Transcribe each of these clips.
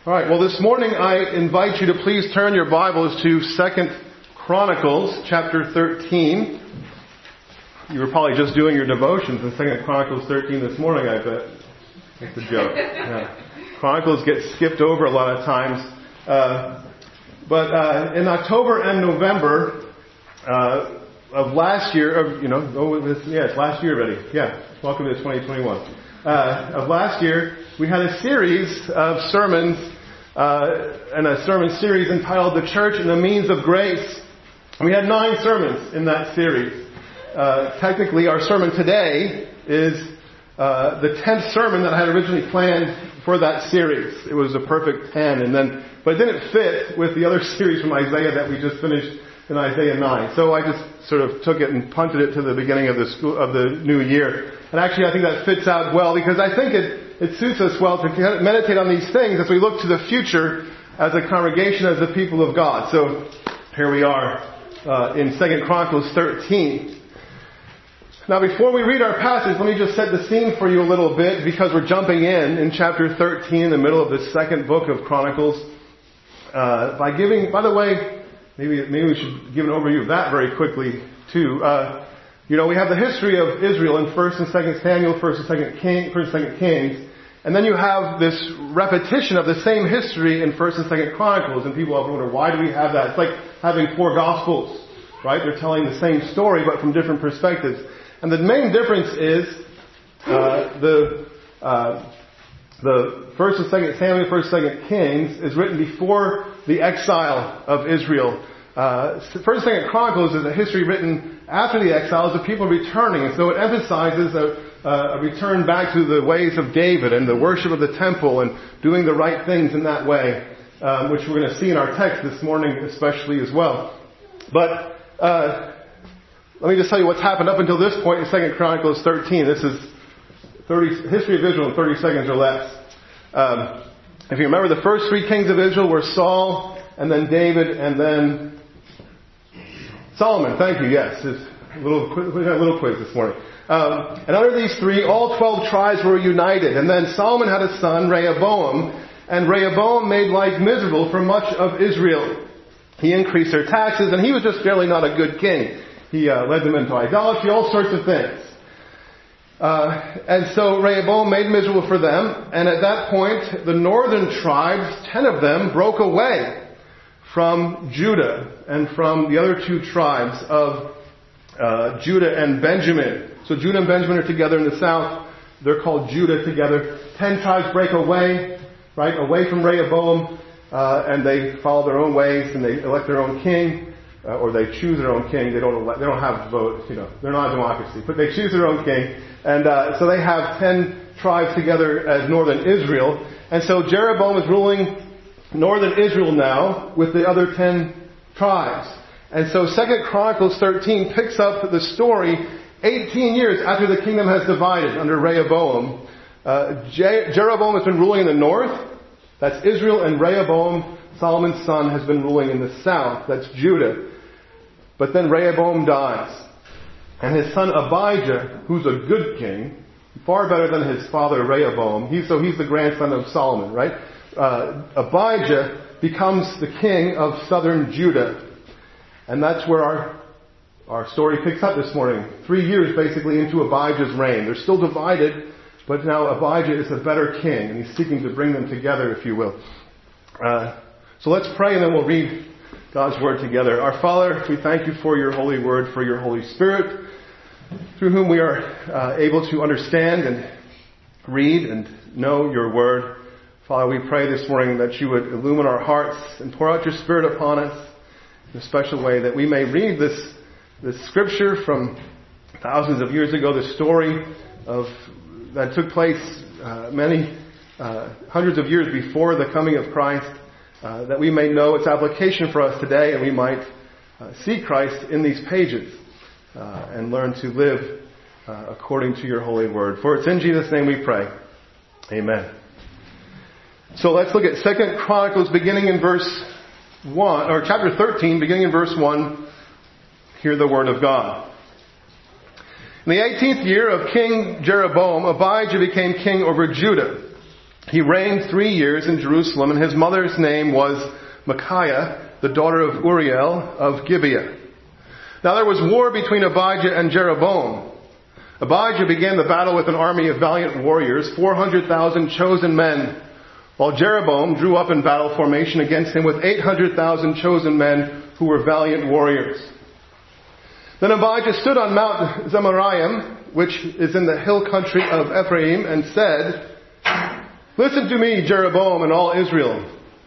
All right, well, this morning I invite you to please turn your Bibles to 2 Chronicles chapter 13. You were probably just doing your devotions in 2 Chronicles 13 this morning, I bet. That's a joke. Yeah. Chronicles get skipped over a lot of times. But in October and November of last year, it's last year already. Yeah, welcome to 2021. Of last year, we had a series of sermons and a sermon series entitled The Church and the Means of Grace. And we had 9 sermons in that series. Technically, our sermon today is the 10th sermon that I had originally planned for that series. It was a perfect 10, but it didn't fit with the other series from Isaiah that we just finished in Isaiah 9. So I just sort of took it and punted it to the beginning of the new year. And actually, I think that fits out well because I think it suits us well to meditate on these things as we look to the future as a congregation, as the people of God. So here we are in 2 Chronicles 13. Now, before we read our passage, let me just set the scene for you a little bit because we're jumping in chapter 13 in the middle of the second book of Chronicles. By the way, maybe we should give an overview of that very quickly too. We have the history of Israel in 1st and 2nd Samuel, 1st and 2nd Kings. And then you have this repetition of the same history in 1st and 2nd Chronicles. And people often wonder, why do we have that? It's like having 4 Gospels, right? They're telling the same story, but from different perspectives. And the main difference is the 1st and 2nd Samuel, 1st and 2nd Kings is written before the exile of Israel. 1st and 2nd Chronicles is a history written after the exile as the people returning. And so it emphasizes a return back to the ways of David and the worship of the temple and doing the right things in that way, which we're going to see in our text this morning especially as well. But let me just tell you what's happened up until this point in 2 Chronicles 13. This is history of Israel in 30 seconds or less. If you remember, the first 3 kings of Israel were Saul, and then David, and then Solomon. Thank you. Yes, we got a little quiz this morning. And under these 3, all 12 tribes were united. And then Solomon had a son, Rehoboam, and Rehoboam made life miserable for much of Israel. He increased their taxes, and he was just fairly not a good king. He led them into idolatry, all sorts of things. And so Rehoboam made miserable for them. And at that point, the northern tribes, 10 of them, broke away from Judah and from the other 2 tribes of Judah and Benjamin. So Judah and Benjamin are together in the south. They're called Judah together. 10 tribes break away, right, away from Rehoboam, and they follow their own ways and they elect their own king. Or they choose their own king. They don't have to vote. They're not a democracy, but they choose their own king. And so they have 10 tribes together as northern Israel. And so Jeroboam is ruling northern Israel now with the other 10 tribes. And so 2 Chronicles 13 picks up the story 18 years after the kingdom has divided under Rehoboam. Jeroboam has been ruling in the north. That's Israel, and Rehoboam, Solomon's son, has been ruling in the south. That's Judah. But then Rehoboam dies. And his son Abijah, who's a good king, far better than his father Rehoboam. He's the grandson of Solomon, right? Abijah becomes the king of southern Judah. And that's where our story picks up this morning. 3 years basically into Abijah's reign. They're still divided, but now Abijah is a better king, and he's seeking to bring them together, if you will. So let's pray and then we'll read God's Word together. Our Father, we thank you for your holy Word, for your Holy Spirit, through whom we are able to understand and read and know your Word. Father, we pray this morning that you would illumine our hearts and pour out your Spirit upon us in a special way, that we may read this Scripture from thousands of years ago, the story that took place many hundreds of years before the coming of Christ, that we may know its application for us today, and we might see Christ in these pages and learn to live according to your holy word. For it's in Jesus' name we pray. Amen. So let's look at 2 Chronicles beginning in verse 1, or chapter 13, beginning in verse 1. Hear the word of God. In the 18th year of King Jeroboam, Abijah became king over Judah. He reigned 3 years in Jerusalem, and his mother's name was Micaiah, the daughter of Uriel of Gibeah. Now there was war between Abijah and Jeroboam. Abijah began the battle with an army of valiant warriors, 400,000 chosen men, while Jeroboam drew up in battle formation against him with 800,000 chosen men who were valiant warriors. Then Abijah stood on Mount Zemaraim, which is in the hill country of Ephraim, and said, "Listen to me, Jeroboam and all Israel.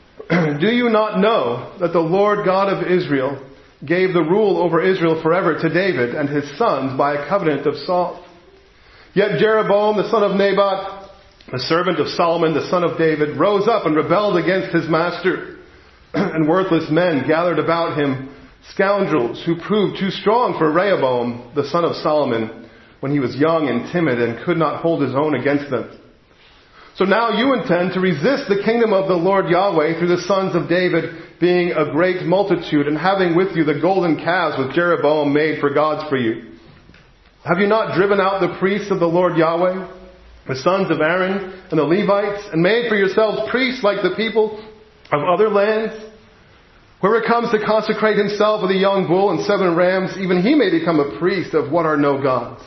Do you not know that the Lord God of Israel gave the rule over Israel forever to David and his sons by a covenant of salt? Yet Jeroboam, the son of Nebat, the servant of Solomon, the son of David, rose up and rebelled against his master. And worthless men gathered about him, scoundrels who proved too strong for Rehoboam, the son of Solomon, when he was young and timid and could not hold his own against them. So now you intend to resist the kingdom of the Lord Yahweh through the sons of David, being a great multitude, and having with you the golden calves which Jeroboam made for gods for you. Have you not driven out the priests of the Lord Yahweh, the sons of Aaron and the Levites, and made for yourselves priests like the people of other lands? Whoever comes to consecrate himself with a young bull and 7 rams, even he may become a priest of what are no gods.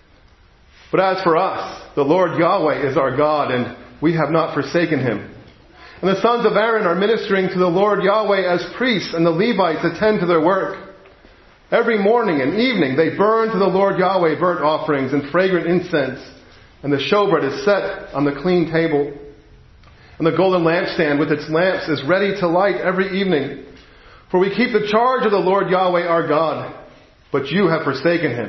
But as for us, the Lord Yahweh is our God, and we have not forsaken him. And the sons of Aaron are ministering to the Lord Yahweh as priests, and the Levites attend to their work. Every morning and evening they burn to the Lord Yahweh burnt offerings and fragrant incense, and the showbread is set on the clean table. And the golden lampstand with its lamps is ready to light every evening. For we keep the charge of the Lord Yahweh our God, but you have forsaken him.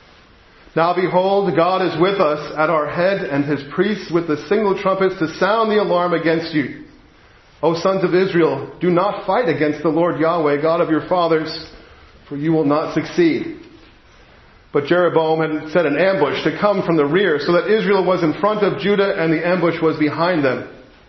Now behold, God is with us at our head, and his priests with the signal trumpets to sound the alarm against you. O sons of Israel, do not fight against the Lord Yahweh, God of your fathers, for you will not succeed." But Jeroboam had set an ambush to come from the rear, so that Israel was in front of Judah and the ambush was behind them.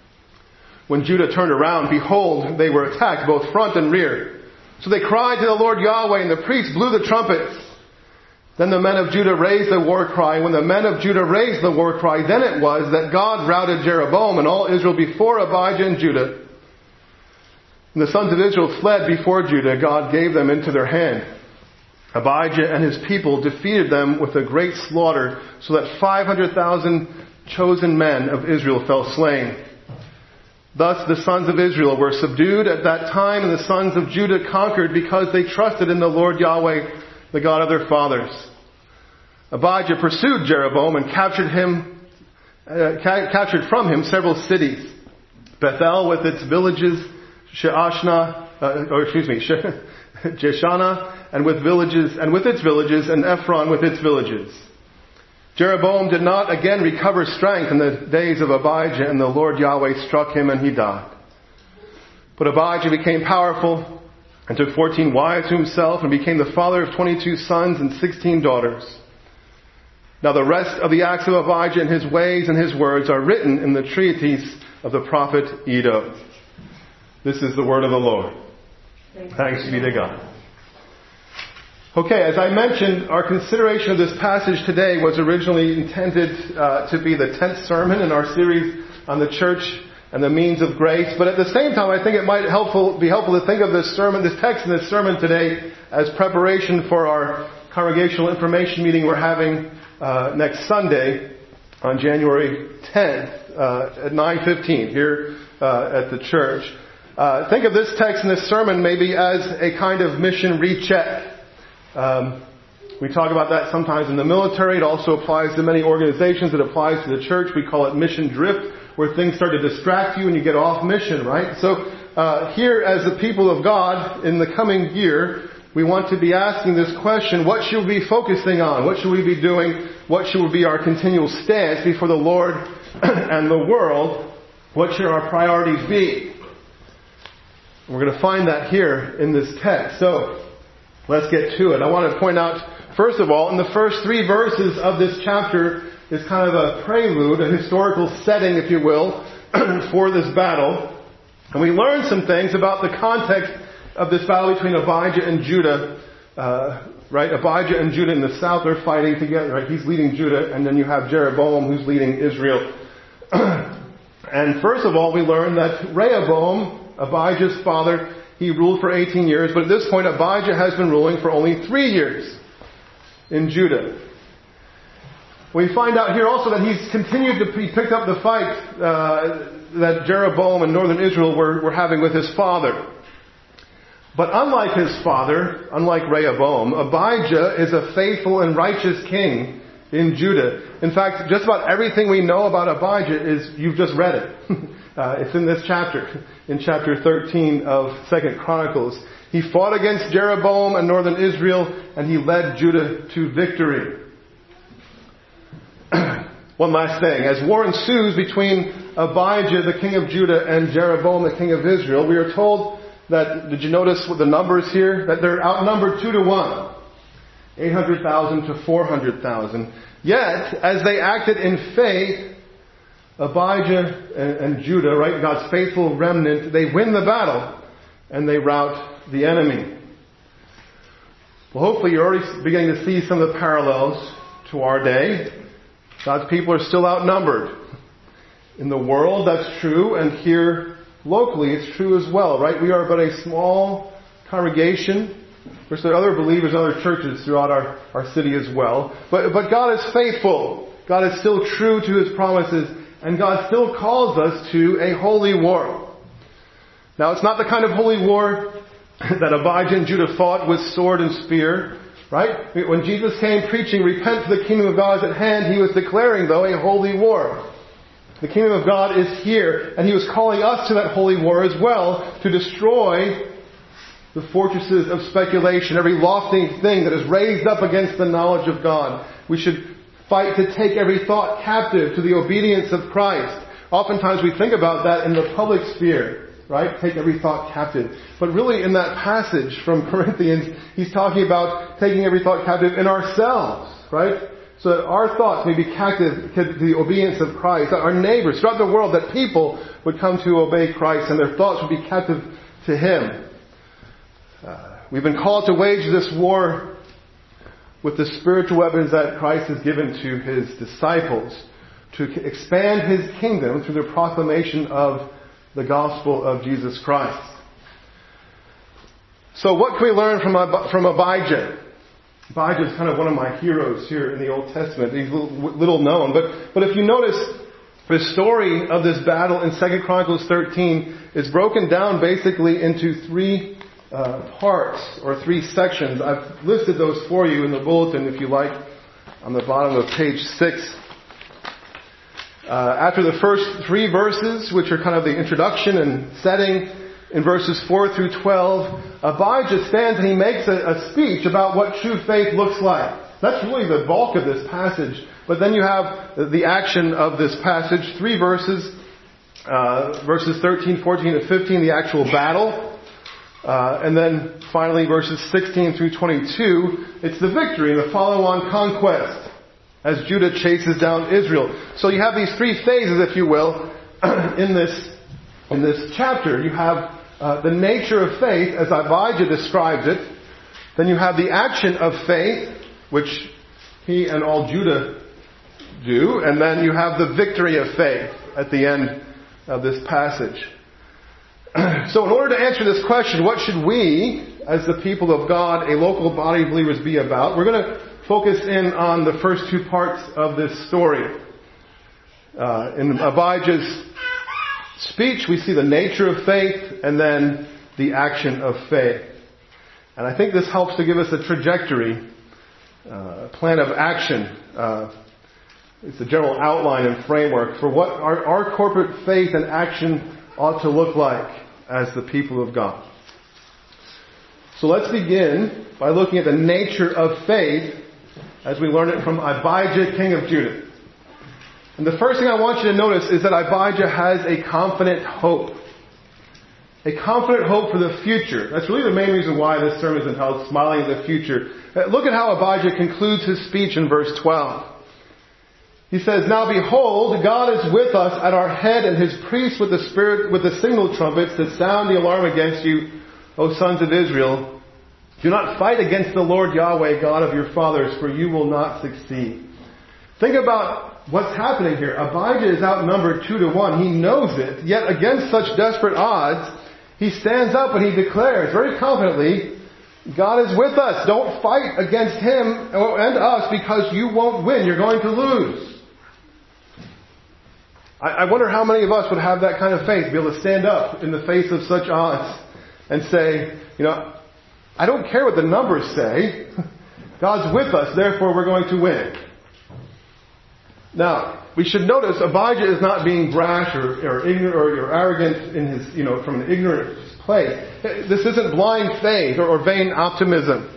When Judah turned around, behold, they were attacked both front and rear. So they cried to the Lord Yahweh, and the priests blew the trumpets. Then the men of Judah raised the war cry. When the men of Judah raised the war cry, then it was that God routed Jeroboam and all Israel before Abijah and Judah. When the sons of Israel fled before Judah, God gave them into their hand. Abijah and his people defeated them with a great slaughter, so that 500,000 chosen men of Israel fell slain. Thus the sons of Israel were subdued at that time, and the sons of Judah conquered because they trusted in the Lord Yahweh, the God of their fathers. Abijah pursued Jeroboam and captured from him several cities. Bethel with its villages, Jeshana and with its villages, and Ephron with its villages. Jeroboam did not again recover strength in the days of Abijah, and the Lord Yahweh struck him and he died. But Abijah became powerful and took 14 wives to himself and became the father of 22 sons and 16 daughters. Now the rest of the acts of Abijah and his ways and his words are written in the treatise of the prophet Iddo. This is the word of the Lord. Thanks be to God. Okay, as I mentioned, our consideration of this passage today was originally intended to be the 10th sermon in our series on the church and the means of grace. But at the same time, I think it might be helpful to think of this text in this sermon today as preparation for our congregational information meeting we're having next Sunday on January 10th at 9:15 here at the church. Think of this text in this sermon maybe as a kind of mission recheck. We talk about that sometimes in the military. It also applies to many organizations. It applies to the church. We call it mission drift, where things start to distract you and you get off mission, right? So here, as the people of God, in the coming year, we want to be asking this question: what should we be focusing on? What should we be doing? What should be our continual stance before the Lord and the world? What should our priorities be? We're going to find that here in this text. So let's get to it. I want to point out, first of all, in the first 3 verses of this chapter is kind of a prelude, a historical setting, if you will, for this battle. And we learn some things about the context of this battle between Abijah and Judah. Right? Abijah and Judah in the south, they're fighting together. Right? He's leading Judah, and then you have Jeroboam who's leading Israel. And first of all, we learn that Rehoboam, Abijah's father, he ruled for 18 years, but at this point Abijah has been ruling for only 3 years in Judah. We find out here also that he picked up the fight that Jeroboam and northern Israel were having with his father. But unlike his father, unlike Rehoboam, Abijah is a faithful and righteous king in Judah. In fact, just about everything we know about Abijah you've just read it. It's in this chapter, in chapter 13 of 2 Chronicles. He fought against Jeroboam and northern Israel, and he led Judah to victory. One last thing. As war ensues between Abijah, the king of Judah, and Jeroboam, the king of Israel, we are told that, did you notice what the numbers here? That they're outnumbered 2-1. 800,000 to 400,000. Yet, as they acted in faith, Abijah and Judah, right, God's faithful remnant, they win the battle and they rout the enemy. Well, hopefully you're already beginning to see some of the parallels to our day. God's people are still outnumbered. In the world, that's true, and here locally, it's true as well, right? We are but a small congregation. There's other believers in other churches throughout our city as well. But God is faithful. God is still true to His promises. And God still calls us to a holy war. Now, it's not the kind of holy war that Abijah and Judah fought with sword and spear. Right? When Jesus came preaching, repent for the kingdom of God is at hand, He was declaring, though, a holy war. The kingdom of God is here. And He was calling us to that holy war as well, to destroy the fortresses of speculation, every lofty thing that is raised up against the knowledge of God. We should fight to take every thought captive to the obedience of Christ. Oftentimes we think about that in the public sphere, right? Take every thought captive. But really in that passage from Corinthians, he's talking about taking every thought captive in ourselves, right? So that our thoughts may be captive to the obedience of Christ. That our neighbors throughout the world, that people would come to obey Christ and their thoughts would be captive to Him. We've been called to wage this war with the spiritual weapons that Christ has given to His disciples to expand His kingdom through the proclamation of the gospel of Jesus Christ. So what can we learn from Abijah? Abijah is kind of one of my heroes here in the Old Testament. He's little known. But if you notice, the story of this battle in 2 Chronicles 13 is broken down basically into 3 parts or 3 sections. I've listed those for you in the bulletin, if you like, on the bottom of page 6. After the first 3 verses, which are kind of the introduction and setting, in verses 4 through 12, Abijah stands and he makes a speech about what true faith looks like. That's really the bulk of this passage. But then you have the action of this passage, 3 verses, verses 13, 14, and 15, the actual battle. And then finally verses 16 through 22, it's the victory and the follow-on conquest as Judah chases down Israel. So you have these 3 phases, if you will, in this chapter. You have the nature of faith as Abijah describes it. Then you have the action of faith, which he and all Judah do. And then you have the victory of faith at the end of this passage. So in order to answer this question, what should we, as the people of God, a local body of believers, be about? We're going to focus in on the first 2 parts of this story. In Abijah's speech, we see the nature of faith and then the action of faith. And I think this helps to give us a trajectory, a plan of action. It's a general outline and framework for what our corporate faith and action ought to look like as the people of God. So let's begin by looking at the nature of faith as we learn it from Abijah, king of Judah. And the first thing I want you to notice is that Abijah has a confident hope. A confident hope for the future. That's really the main reason why this sermon is entitled Smiling at the Future. Look at how Abijah concludes his speech in verse 12. He says, "Now behold, God is with us at our head, and His priests with the signal trumpets to sound the alarm against you, O sons of Israel. Do not fight against the Lord Yahweh, God of your fathers, for you will not succeed." Think about what's happening here? Abijah is outnumbered 2-1. He knows it. Yet against such desperate odds, he stands up and he declares very confidently, God is with us. Don't fight against him and us because you won't win. You're going to lose. I wonder how many of us would have that kind of faith, be able to stand up in the face of such odds and say, I don't care what the numbers say. God's with us, therefore we're going to win. Now, we should notice Abijah is not being brash or ignorant or arrogant in his, from an ignorant place. This isn't blind faith or vain optimism.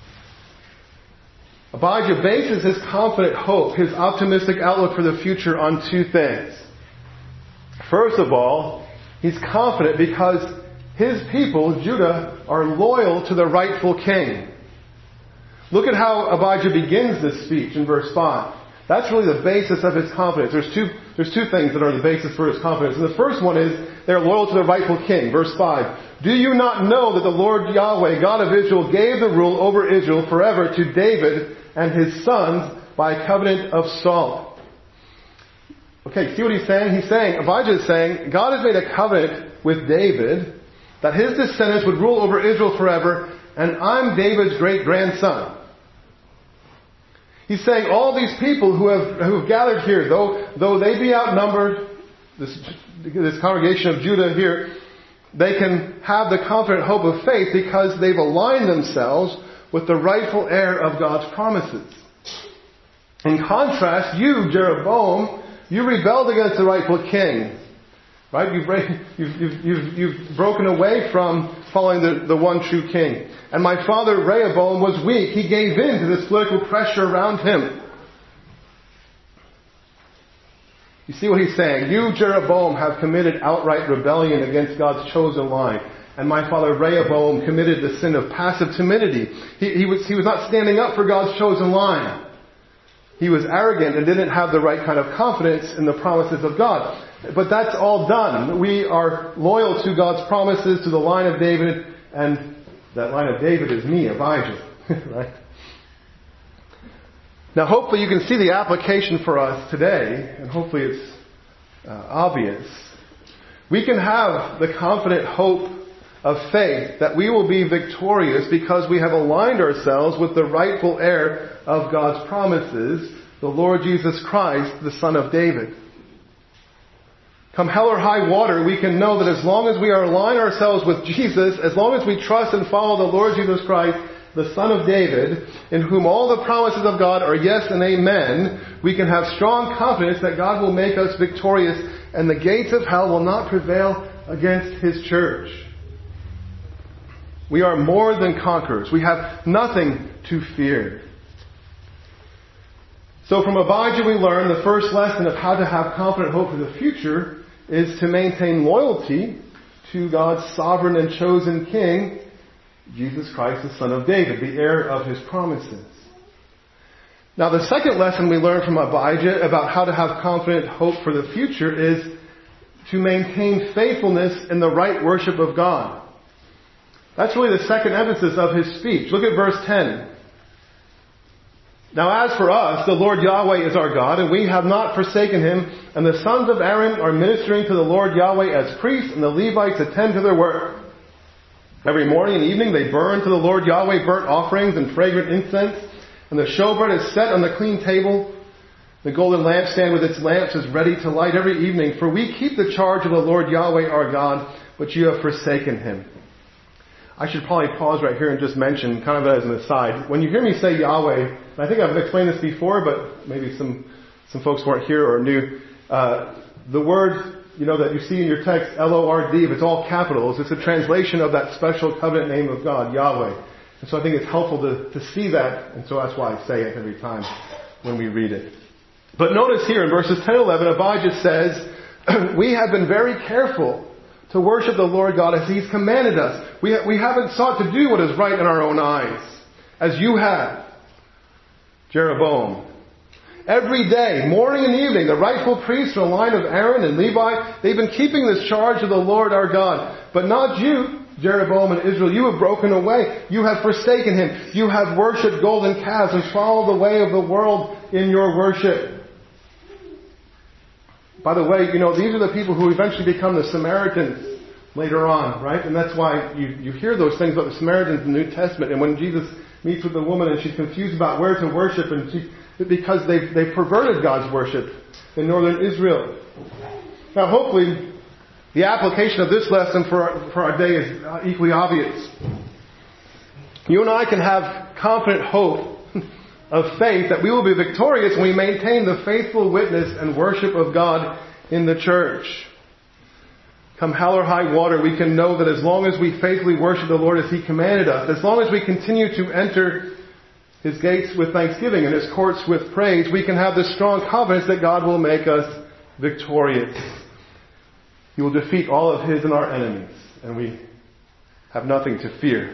Abijah bases his confident hope, his optimistic outlook for the future on two things. First of all, he's confident because his people, Judah, are loyal to the rightful king. Look at how Abijah begins this speech in verse 5. That's really the basis of his confidence. There's two things that are the basis for his confidence. And the first one is they're loyal to the rightful king. Verse 5. Do you not know that the Lord Yahweh, God of Israel, gave the rule over Israel forever to David and his sons by a covenant of salt? Okay, see what he's saying? He's saying, Abijah is saying, God has made a covenant with David that his descendants would rule over Israel forever, and I'm David's great-grandson. He's saying all these people who have gathered here, though they be outnumbered, this congregation of Judah here, they can have the confident hope of faith because they've aligned themselves with the rightful heir of God's promises. In contrast, you, Jeroboam, you rebelled against the rightful king. Right? You've broken away from following the one true king. And my father Rehoboam was weak. He gave in to this political pressure around him. You see what he's saying? You, Jeroboam, have committed outright rebellion against God's chosen line. And my father Rehoboam committed the sin of passive timidity. He was not standing up for God's chosen line. He was arrogant and didn't have the right kind of confidence in the promises of God. But that's all done. We are loyal to God's promises, to the line of David, and that line of David is me, Abijah. Right? Now hopefully you can see the application for us today, and hopefully it's obvious. We can have the confident hope of faith that we will be victorious because we have aligned ourselves with the rightful heir of God's promises, the Lord Jesus Christ, the Son of David. Come hell or high water, we can know that as long as we are aligned ourselves with Jesus, as long as we trust and follow the Lord Jesus Christ, the Son of David, in whom all the promises of God are yes and amen, we can have strong confidence that God will make us victorious and the gates of hell will not prevail against His church. We are more than conquerors. We have nothing to fear. So from Abijah we learn the first lesson of how to have confident hope for the future is to maintain loyalty to God's sovereign and chosen King, Jesus Christ, the Son of David, the heir of His promises. Now the second lesson we learn from Abijah about how to have confident hope for the future is to maintain faithfulness in the right worship of God. That's really the second emphasis of his speech. Look at verse 10. Now as for us, the Lord Yahweh is our God, and we have not forsaken Him, and the sons of Aaron are ministering to the Lord Yahweh as priests, and the Levites attend to their work. Every morning and evening they burn to the Lord Yahweh burnt offerings and fragrant incense, and the showbread is set on the clean table. The golden lampstand with its lamps is ready to light every evening, for we keep the charge of the Lord Yahweh our God, but you have forsaken Him. I should probably pause right here and just mention, kind of as an aside, when you hear me say Yahweh, and I think I've explained this before, but maybe some folks weren't here or new, the word, that you see in your text, Lord, if it's all capitals, it's a translation of that special covenant name of God, Yahweh. And so I think it's helpful to see that, and so that's why I say it every time when we read it. But notice here in verses 10 and 11, Abijah says, we have been very careful to worship the Lord God as He's commanded us. We haven't sought to do what is right in our own eyes, as you have, Jeroboam. Every day, morning and evening, the rightful priests from the line of Aaron and Levi, they've been keeping this charge of the Lord our God. But not you, Jeroboam and Israel. You have broken away. You have forsaken Him. You have worshipped golden calves and followed the way of the world in your worship. By the way, these are the people who eventually become the Samaritans later on, right? And that's why you hear those things about the Samaritans in the New Testament. And when Jesus meets with the woman and she's confused about where to worship, and because they've perverted God's worship in northern Israel. Now, hopefully, the application of this lesson for our day is equally obvious. You and I can have confident hope of faith that we will be victorious when we maintain the faithful witness and worship of God in the church. Come hell or high water, we can know that as long as we faithfully worship the Lord as He commanded us, as long as we continue to enter His gates with thanksgiving and His courts with praise, we can have this strong confidence that God will make us victorious. He will defeat all of His and our enemies, and we have nothing to fear.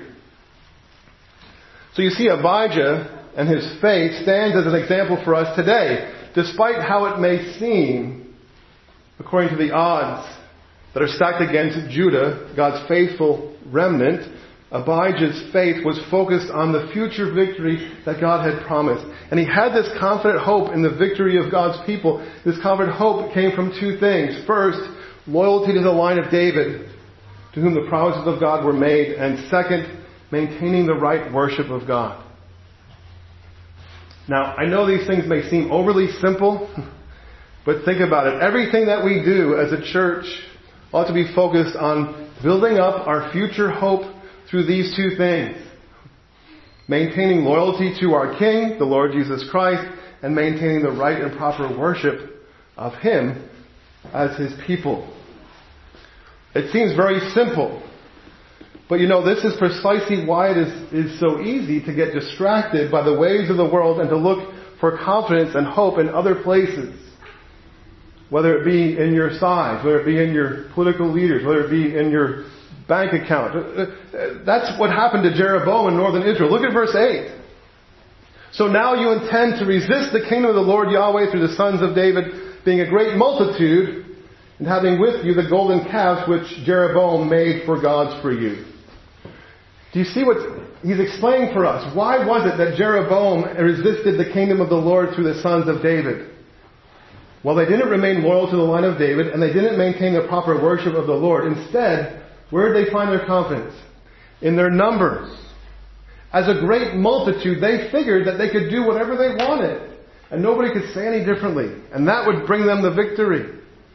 So you see, Abijah and his faith stands as an example for us today. Despite how it may seem, according to the odds that are stacked against Judah, God's faithful remnant, Abijah's faith was focused on the future victory that God had promised. And he had this confident hope in the victory of God's people. This confident hope came from two things. First, loyalty to the line of David, to whom the promises of God were made. And second, maintaining the right worship of God. Now, I know these things may seem overly simple, but think about it. Everything that we do as a church ought to be focused on building up our future hope through these two things. Maintaining loyalty to our King, the Lord Jesus Christ, and maintaining the right and proper worship of Him as His people. It seems very simple. But this is precisely why it is so easy to get distracted by the ways of the world and to look for confidence and hope in other places. Whether it be in your size, whether it be in your political leaders, whether it be in your bank account. That's what happened to Jeroboam in northern Israel. Look at verse 8. So now you intend to resist the kingdom of the Lord Yahweh through the sons of David, being a great multitude, and having with you the golden calves which Jeroboam made for gods for you. Do you see what he's explaining for us? Why was it that Jeroboam resisted the kingdom of the Lord through the sons of David? Well, they didn't remain loyal to the line of David, and they didn't maintain the proper worship of the Lord. Instead, where did they find their confidence? In their numbers. As a great multitude, they figured that they could do whatever they wanted, and nobody could say any differently, and that would bring them the victory.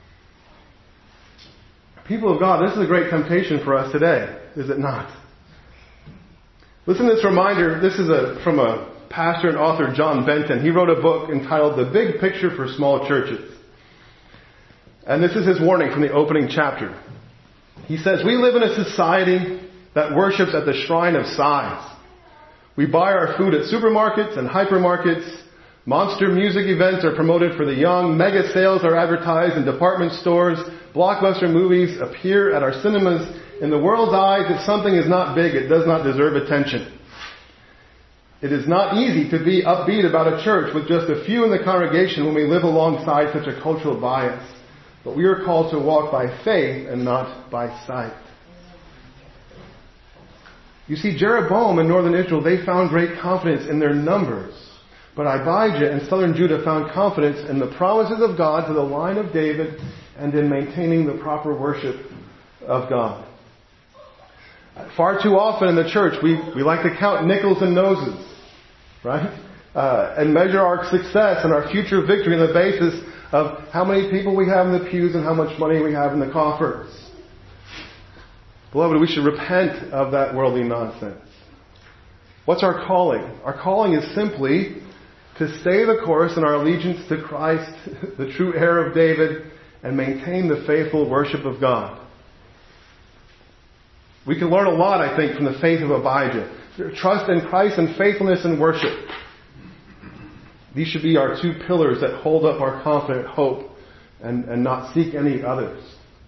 People of God, this is a great temptation for us today, is it not? Listen to this reminder. This is from a pastor and author, John Benton. He wrote a book entitled The Big Picture for Small Churches. And this is his warning from the opening chapter. He says, we live in a society that worships at the shrine of size. We buy our food at supermarkets and hypermarkets. Monster music events are promoted for the young. Mega sales are advertised in department stores. Blockbuster movies appear at our cinemas. In the world's eyes, if something is not big, it does not deserve attention. It is not easy to be upbeat about a church with just a few in the congregation when we live alongside such a cultural bias. But we are called to walk by faith and not by sight. You see, Jeroboam and northern Israel, they found great confidence in their numbers. But Abijah and southern Judah found confidence in the promises of God to the line of David and in maintaining the proper worship of God. Far too often in the church, we like to count nickels and noses, right? And measure our success and our future victory on the basis of how many people we have in the pews and how much money we have in the coffers. Beloved, we should repent of that worldly nonsense. What's our calling? Our calling is simply to stay the course in our allegiance to Christ, the true heir of David, and maintain the faithful worship of God. We can learn a lot, I think, from the faith of Abijah. Trust in Christ and faithfulness in worship. These should be our two pillars that hold up our confident hope and not seek any others.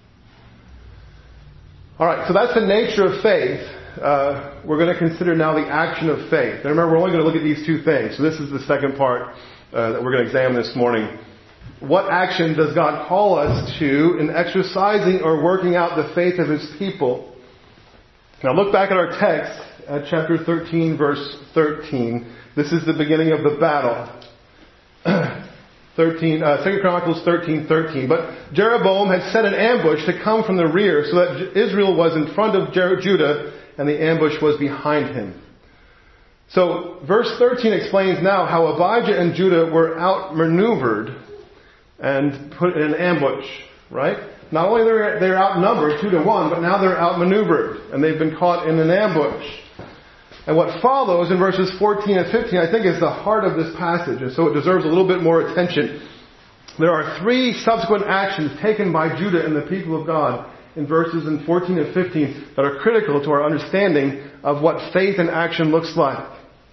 Alright, so that's the nature of faith. We're going to consider now the action of faith. Now remember, we're only going to look at these two things. So this is the second part that we're going to examine this morning. What action does God call us to in exercising or working out the faith of His people? Now look back at our text at chapter 13, verse 13. This is the beginning of the battle. 2 Chronicles 13:13. But Jeroboam had set an ambush to come from the rear so that Israel was in front of Judah and the ambush was behind him. So verse 13 explains now how Abijah and Judah were outmaneuvered and put in an ambush, right? Not only they're outnumbered 2-1, but now they're outmaneuvered and they've been caught in an ambush. And what follows in verses 14 and 15, I think, is the heart of this passage, and so it deserves a little bit more attention. There are 3 subsequent actions taken by Judah and the people of God in verses 14 and 15 that are critical to our understanding of what faith in action looks like.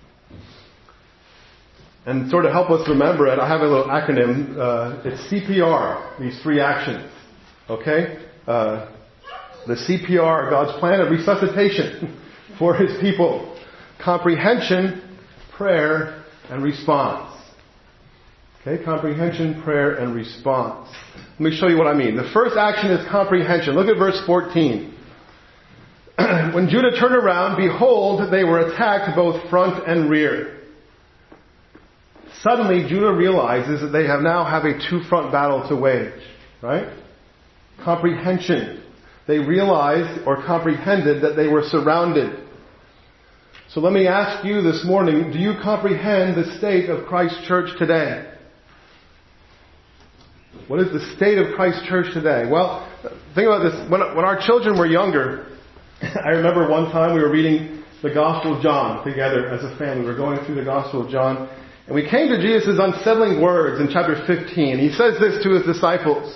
And sort of help us remember it, I have a little acronym. It's CPR, these 3 actions. Okay? The CPR, God's plan of resuscitation for His people. Comprehension, prayer, and response. Okay? Comprehension, prayer, and response. Let me show you what I mean. The first action is comprehension. Look at verse 14. When Judah turned around, behold, they were attacked both front and rear. Suddenly, Judah realizes that they now have a 2-front battle to wage. Right? Comprehension. They realized or comprehended that they were surrounded. So let me ask you this morning, do you comprehend the state of Christ's church today? What is the state of Christ's church today? Well, think about this. When our children were younger, I remember one time we were reading the Gospel of John together as a family. We were going through the Gospel of John. And we came to Jesus' unsettling words in chapter 15. He says this to His disciples.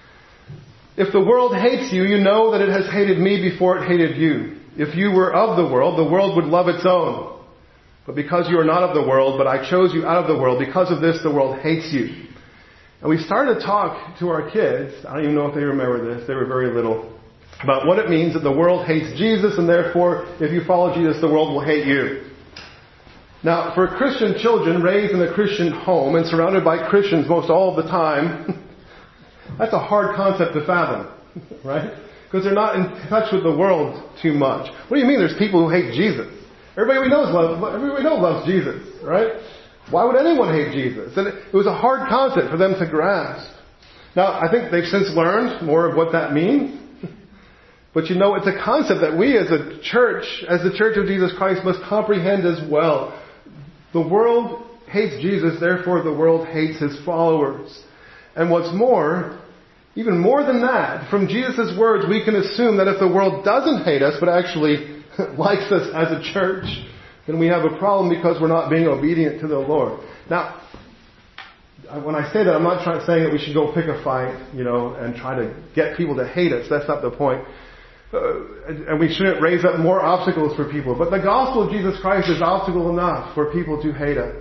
If the world hates you, you know that it has hated me before it hated you. If you were of the world would love its own. But because you are not of the world, but I chose you out of the world, because of this the world hates you. And we started to talk to our kids, I don't even know if they remember this, they were very little, about what it means that the world hates Jesus, and therefore, if you follow Jesus, the world will hate you. Now, for Christian children raised in a Christian home and surrounded by Christians most all of the time, that's a hard concept to fathom, right? Because they're not in touch with the world too much. What do you mean there's people who hate Jesus? Everybody we know loves Jesus, right? Why would anyone hate Jesus? And it was a hard concept for them to grasp. Now, I think they've since learned more of what that means. But you know, it's a concept that we as a church, as the Church of Jesus Christ, must comprehend as well. The world hates Jesus, therefore the world hates His followers. And what's more, even more than that, from Jesus' words, we can assume that if the world doesn't hate us, but actually likes us as a church, then we have a problem because we're not being obedient to the Lord. Now, when I say that, I'm not saying that we should go pick a fight, and try to get people to hate us. That's not the point. And we shouldn't raise up more obstacles for people. But the gospel of Jesus Christ is obstacle enough for people to hate us.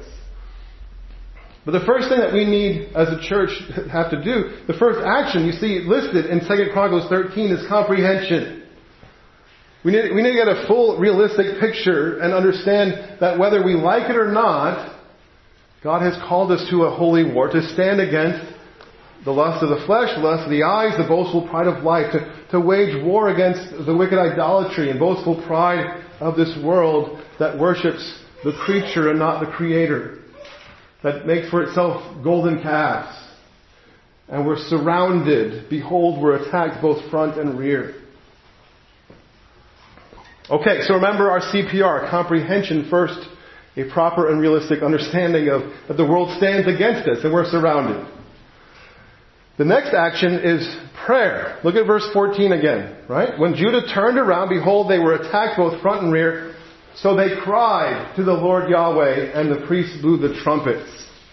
But the first thing that we need as a church have to do, the first action you see listed in 2 Chronicles 13 is comprehension. We need to get a full, realistic picture and understand that whether we like it or not, God has called us to a holy war, to stand against the lust of the flesh, the lust of the eyes, the boastful pride of life, to wage war against the wicked idolatry and boastful pride of this world that worships the creature and not the Creator, that makes for itself golden calves. And we're surrounded. Behold, we're attacked both front and rear. Okay, so remember our CPR, comprehension first, a proper and realistic understanding of that the world stands against us and we're surrounded. The next action is prayer. Look at verse 14 again, right? When Judah turned around, behold, they were attacked both front and rear. So they cried to the Lord Yahweh, and the priests blew the trumpets.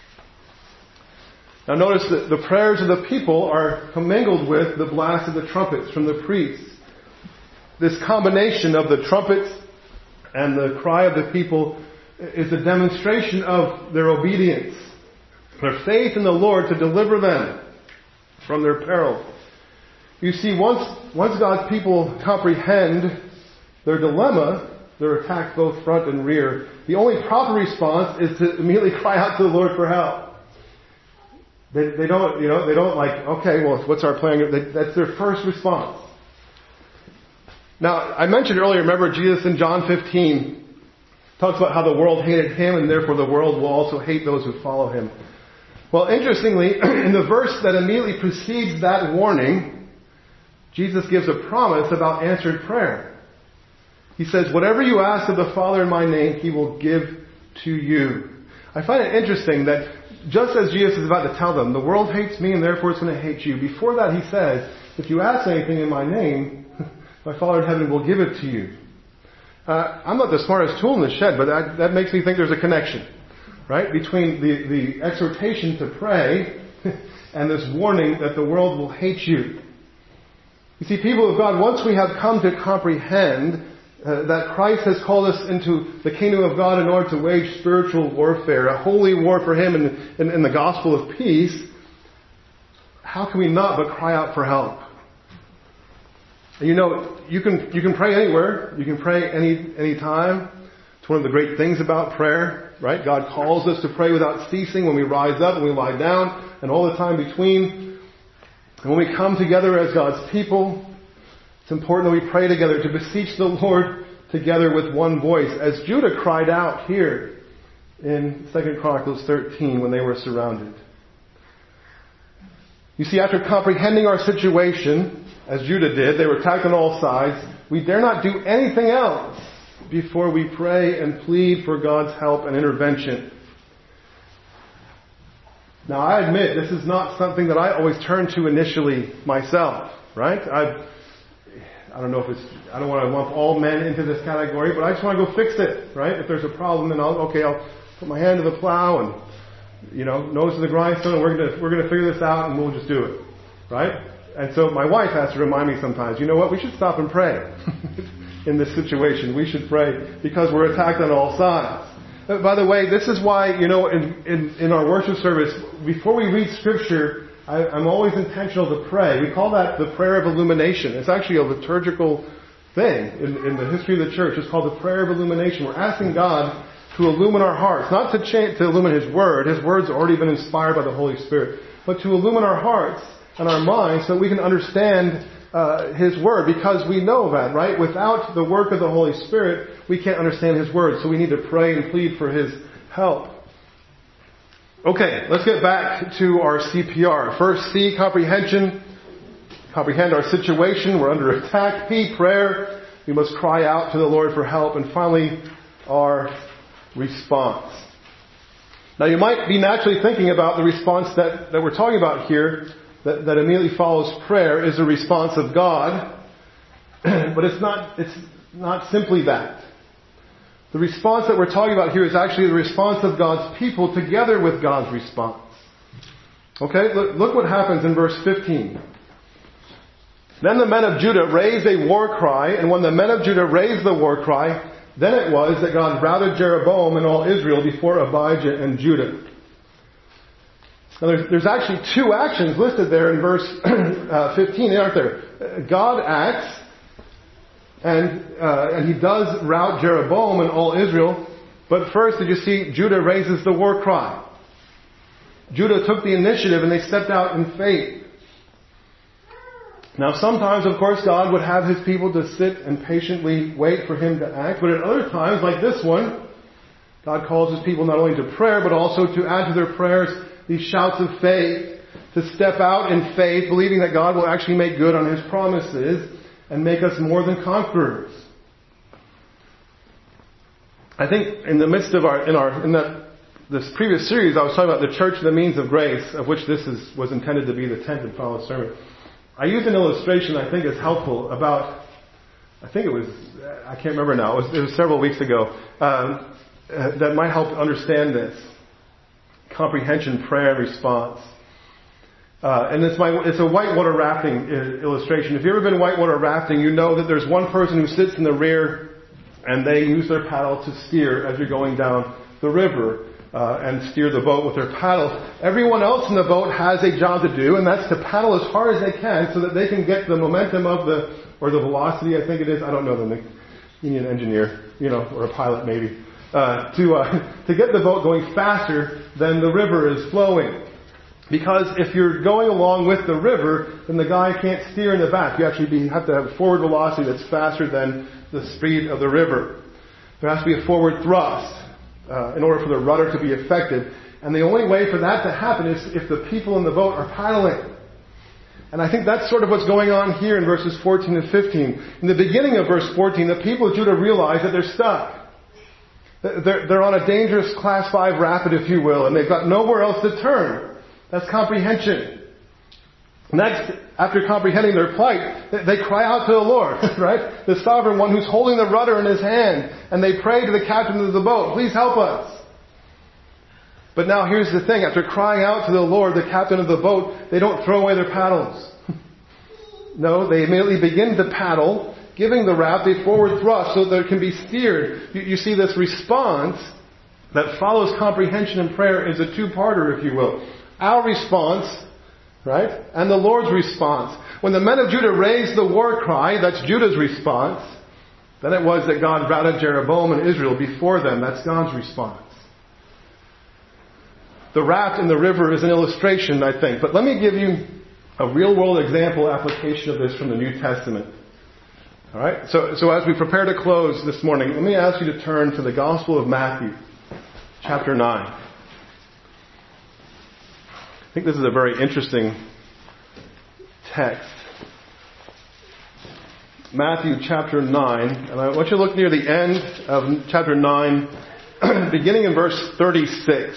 Now notice that the prayers of the people are commingled with the blast of the trumpets from the priests. This combination of the trumpets and the cry of the people is a demonstration of their obedience, their faith in the Lord to deliver them from their peril. You see, once God's people comprehend their dilemma, they're attacked both front and rear. The only proper response is to immediately cry out to the Lord for help. They don't like, okay, well, what's our plan? That's their first response. Now, I mentioned earlier, remember Jesus in John 15 talks about how the world hated Him and therefore the world will also hate those who follow Him. Well, interestingly, in the verse that immediately precedes that warning, Jesus gives a promise about answered prayer. He says, whatever you ask of the Father in my name, He will give to you. I find it interesting that just as Jesus is about to tell them, the world hates me and therefore it's going to hate you, before that He says, if you ask anything in my name, my Father in heaven will give it to you. I'm not the smartest tool in the shed, but that makes me think there's a connection, right? Between the exhortation to pray and this warning that the world will hate you. You see, people of God, once we have come to comprehend that Christ has called us into the kingdom of God in order to wage spiritual warfare, a holy war for Him in the gospel of peace, how can we not but cry out for help? You know, you can pray anywhere. You can pray any time. It's one of the great things about prayer, right? God calls us to pray without ceasing when we rise up and we lie down and all the time between. And when we come together as God's people, it's important that we pray together to beseech the Lord together with one voice, as Judah cried out here in 2 Chronicles 13 when they were surrounded. You see, after comprehending our situation, as Judah did, they were attacked on all sides. We dare not do anything else before we pray and plead for God's help and intervention. Now, I admit this is not something that I always turn to initially myself, right? I don't know if I don't want to lump all men into this category, but I just want to go fix it, right? If there's a problem, then I'll put my hand to the plow and, nose to the grindstone, and we're gonna figure this out, and we'll just do it, right? And so my wife has to remind me sometimes, you know what? We should stop and pray in this situation. We should pray because we're attacked on all sides. By the way, this is why, in our worship service, before we read Scripture, I'm always intentional to pray. We call that the prayer of illumination. It's actually a liturgical thing in the history of the church. It's called the prayer of illumination. We're asking God to illumine our hearts, not to illumine His Word. His Word's already been inspired by the Holy Spirit, but to illumine our hearts and our minds so that we can understand His Word, because we know that, right? Without the work of the Holy Spirit, we can't understand His Word, so we need to pray and plead for His help. Okay, let's get back to our CPR. First, C, comprehension. Comprehend our situation. We're under attack. P, prayer. We must cry out to the Lord for help. And finally, our response. Now, you might be naturally thinking about the response that we're talking about here, that immediately follows prayer, is the response of God. But it's not simply that. The response that we're talking about here is actually the response of God's people together with God's response. Okay, look what happens in verse 15. Then the men of Judah raised a war cry, and when the men of Judah raised the war cry, then it was that God routed Jeroboam and all Israel before Abijah and Judah. Now there's actually two actions listed there in verse 15, aren't there? God acts, and He does rout Jeroboam and all Israel. But first, did you see, Judah raises the war cry. Judah took the initiative and they stepped out in faith. Now sometimes, of course, God would have His people to sit and patiently wait for Him to act. But at other times, like this one, God calls His people not only to prayer, but also to add to their prayers these shouts of faith, to step out in faith, believing that God will actually make good on His promises and make us more than conquerors. I think in the midst of this previous series, I was talking about the church and the means of grace, of which this was intended to be the 10th and final sermon. I used an illustration I think is helpful about, I can't remember now, it was several weeks ago, that might help understand this. Comprehension, prayer, and response. And it's a whitewater rafting illustration. If you've ever been whitewater rafting, you know that there's one person who sits in the rear and they use their paddle to steer as you're going down the river and steer the boat with their paddle. Everyone else in the boat has a job to do, and that's to paddle as hard as they can so that they can get the momentum of the velocity, I think it is. I don't know, the union engineer, or a pilot maybe, to get the boat going faster than the river is flowing. Because if you're going along with the river, then the guy can't steer in the back. You actually have to have forward velocity that's faster than the speed of the river. There has to be a forward thrust in order for the rudder to be effective. And the only way for that to happen is if the people in the boat are paddling. And I think that's sort of what's going on here in verses 14 and 15. In the beginning of verse 14, the people of Judah realize that they're stuck. They're on a dangerous class 5 rapid, if you will, and they've got nowhere else to turn. That's comprehension. Next, after comprehending their plight, they cry out to the Lord, right? The sovereign one who's holding the rudder in his hand. And they pray to the captain of the boat, please help us. But now here's the thing. After crying out to the Lord, the captain of the boat, they don't throw away their paddles. No, they immediately begin to paddle, giving the raft a forward thrust so that it can be steered. You see, this response that follows comprehension and prayer is a two-parter, if you will. Our response, right? And the Lord's response. When the men of Judah raised the war cry, that's Judah's response. Then it was that God routed Jeroboam and Israel before them. That's God's response. The raft in the river is an illustration, I think. But let me give you a real-world example application of this from the New Testament. All right? So as we prepare to close this morning, let me ask you to turn to the Gospel of Matthew, chapter 9. I think this is a very interesting text. Matthew chapter 9. And I want you to look near the end of chapter 9, beginning in verse 36.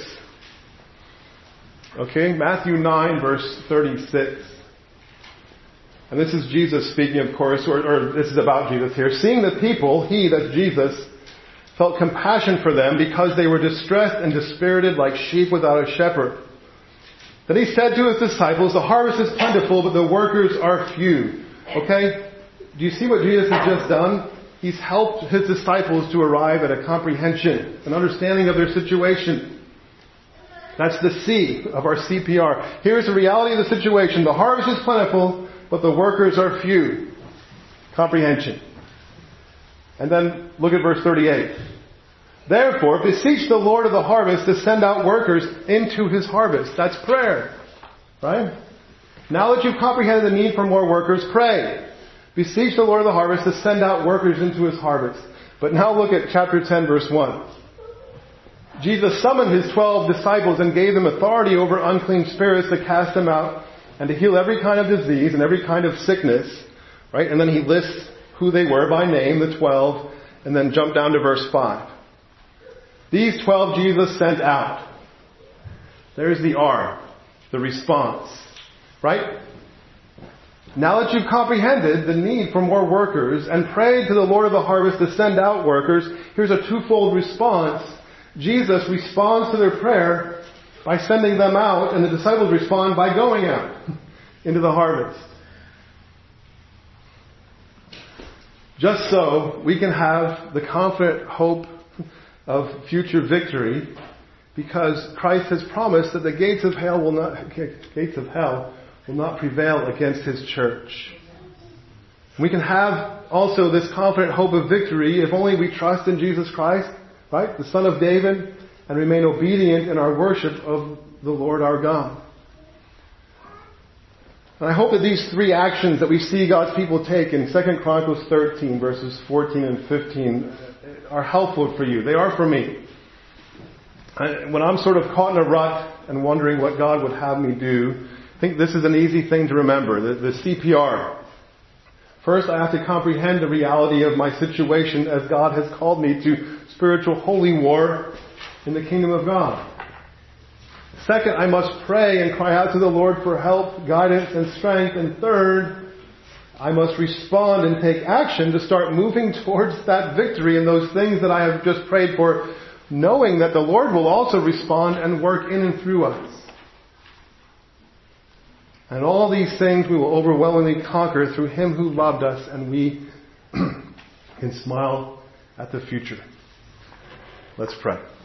Okay, Matthew 9, verse 36. And this is Jesus speaking, of course, or this is about Jesus here. Seeing the people, he, that's Jesus, felt compassion for them because they were distressed and dispirited like sheep without a shepherd. Then he said to his disciples, the harvest is plentiful, but the workers are few. Okay? Do you see what Jesus has just done? He's helped his disciples to arrive at a comprehension, an understanding of their situation. That's the C of our CPR. Here's the reality of the situation. The harvest is plentiful, but the workers are few. Comprehension. And then look at verse 38. Therefore, beseech the Lord of the harvest to send out workers into his harvest. That's prayer. Right? Now that you've comprehended the need for more workers, pray. Beseech the Lord of the harvest to send out workers into his harvest. But now look at chapter 10, verse 1. Jesus summoned his 12 disciples and gave them authority over unclean spirits to cast them out and to heal every kind of disease and every kind of sickness. Right? And then he lists who they were by name, the 12, and then jump down to verse 5. These 12 Jesus sent out. There's the R, the response. Right? Now that you've comprehended the need for more workers and prayed to the Lord of the harvest to send out workers, here's a twofold response. Jesus responds to their prayer by sending them out, and the disciples respond by going out into the harvest. Just so we can have the confident hope of future victory, because Christ has promised that the gates of hell will not prevail against his church. We can have also this confident hope of victory if only we trust in Jesus Christ, right, the Son of David, and remain obedient in our worship of the Lord our God. And I hope that these three actions that we see God's people take in 2 Chronicles 13, verses 14 and 15, are helpful for you. They are for me. When I'm sort of caught in a rut and wondering what God would have me do, I think this is an easy thing to remember, the CPR. First, I have to comprehend the reality of my situation as God has called me to spiritual holy war in the kingdom of God. Second, I must pray and cry out to the Lord for help, guidance, and strength. And third, I must respond and take action to start moving towards that victory in those things that I have just prayed for, knowing that the Lord will also respond and work in and through us. And all these things we will overwhelmingly conquer through Him who loved us, and we can smile at the future. Let's pray.